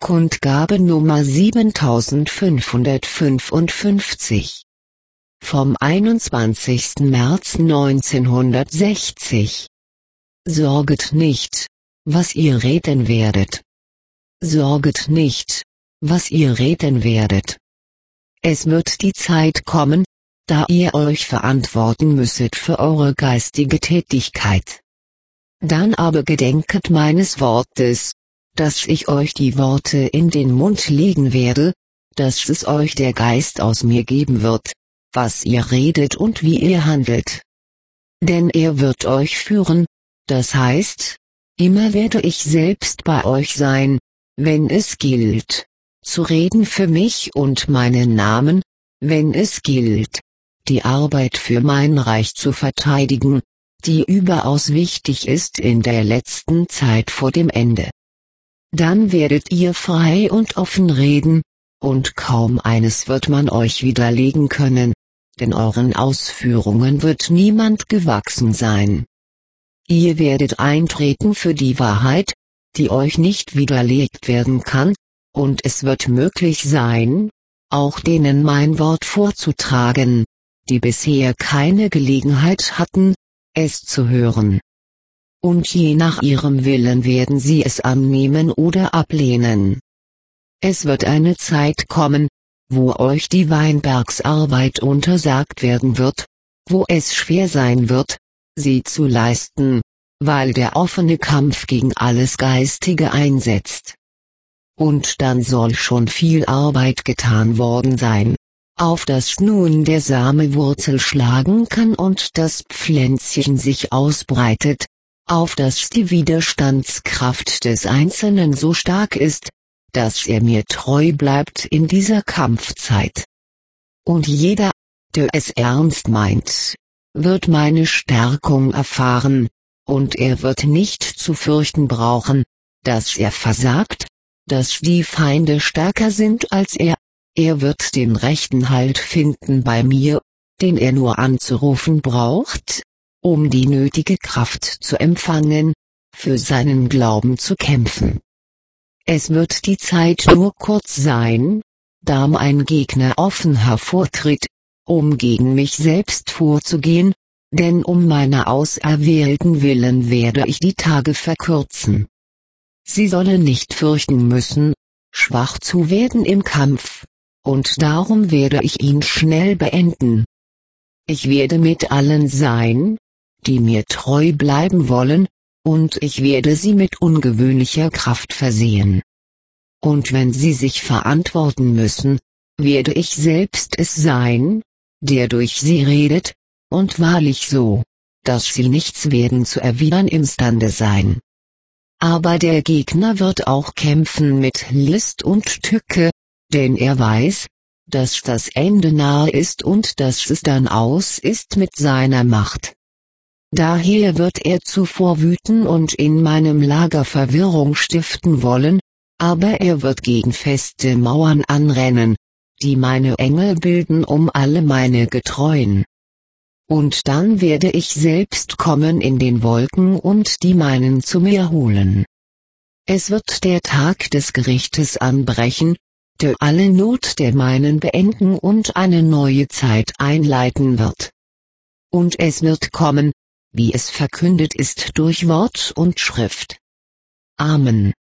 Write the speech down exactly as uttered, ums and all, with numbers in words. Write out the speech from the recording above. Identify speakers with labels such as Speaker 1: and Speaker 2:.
Speaker 1: Kundgabe Nummer siebentausendfünfhundertfünfundfünfzig. Vom einundzwanzigsten März neunzehnhundertsechzig. Sorget nicht, was ihr reden werdet. Sorget nicht, was ihr reden werdet. Es wird die Zeit kommen, da ihr euch verantworten müsset für eure geistige Tätigkeit. Dann aber gedenket meines Wortes, dass ich euch die Worte in den Mund legen werde, dass es euch der Geist aus mir geben wird, was ihr redet und wie ihr handelt. Denn er wird euch führen, das heißt, immer werde ich selbst bei euch sein, wenn es gilt, zu reden für mich und meinen Namen, wenn es gilt, die Arbeit für mein Reich zu verteidigen, die überaus wichtig ist in der letzten Zeit vor dem Ende. Dann werdet ihr frei und offen reden, und kaum eines wird man euch widerlegen können, denn euren Ausführungen wird niemand gewachsen sein. Ihr werdet eintreten für die Wahrheit, die euch nicht widerlegt werden kann, und es wird möglich sein, auch denen mein Wort vorzutragen, die bisher keine Gelegenheit hatten, es zu hören. Und je nach ihrem Willen werden sie es annehmen oder ablehnen. Es wird eine Zeit kommen, wo euch die Weinbergsarbeit untersagt werden wird, wo es schwer sein wird, sie zu leisten, weil der offene Kampf gegen alles Geistige einsetzt. Und dann soll schon viel Arbeit getan worden sein, auf dass nun der Same Wurzel schlagen kann und das Pflänzchen sich ausbreitet, auf dass die Widerstandskraft des Einzelnen so stark ist, dass er mir treu bleibt in dieser Kampfzeit. Und jeder, der es ernst meint, wird meine Stärkung erfahren, und er wird nicht zu fürchten brauchen, dass er versagt, dass die Feinde stärker sind als er, er wird den rechten Halt finden bei mir, den er nur anzurufen braucht, um die nötige Kraft zu empfangen, für seinen Glauben zu kämpfen. Es wird die Zeit nur kurz sein, da mein Gegner offen hervortritt, um gegen mich selbst vorzugehen, denn um meiner Auserwählten willen werde ich die Tage verkürzen. Sie sollen nicht fürchten müssen, schwach zu werden im Kampf, und darum werde ich ihn schnell beenden. Ich werde mit allen sein, die mir treu bleiben wollen, und ich werde sie mit ungewöhnlicher Kraft versehen. Und wenn sie sich verantworten müssen, werde ich selbst es sein, der durch sie redet, und wahrlich so, dass sie nichts werden zu erwidern imstande sein. Aber der Gegner wird auch kämpfen mit List und Tücke, denn er weiß, dass das Ende nahe ist und dass es dann aus ist mit seiner Macht. Daher wird er zuvor wüten und in meinem Lager Verwirrung stiften wollen, aber er wird gegen feste Mauern anrennen, die meine Engel bilden um alle meine Getreuen. Und dann werde ich selbst kommen in den Wolken und die meinen zu mir holen. Es wird der Tag des Gerichtes anbrechen, der alle Not der meinen beenden und eine neue Zeit einleiten wird. Und es wird kommen, wie es verkündet ist durch Wort und Schrift. Amen.